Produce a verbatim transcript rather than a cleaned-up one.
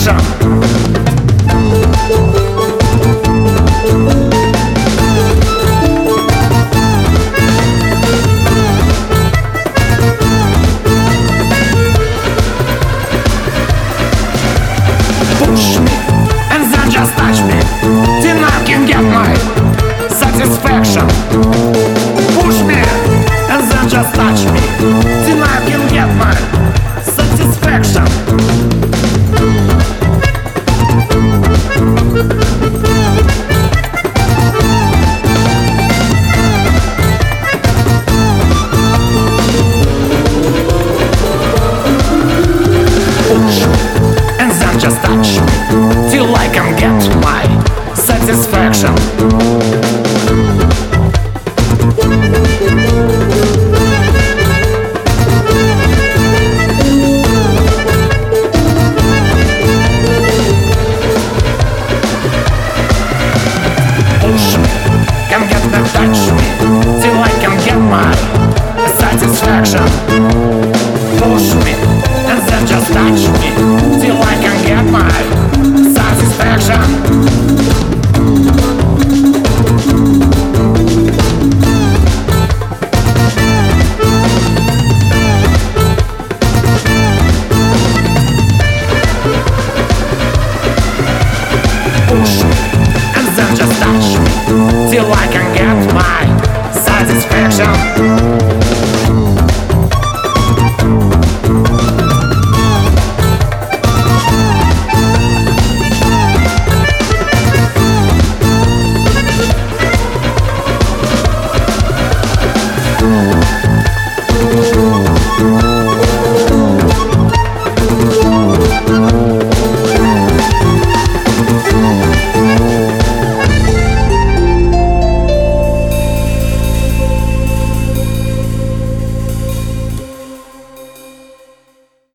satisfaction. Push me and then just touch me till I can get my satisfaction. Push me and then just touch me till I can get my satisfaction. Push me and then just touch me till I can get my satisfaction. Push me, can get them touch me till I can get my satisfaction. Push me and then just touch me till I can get my satisfaction. Push me and then just touch me till I can get my satisfaction. Thank you.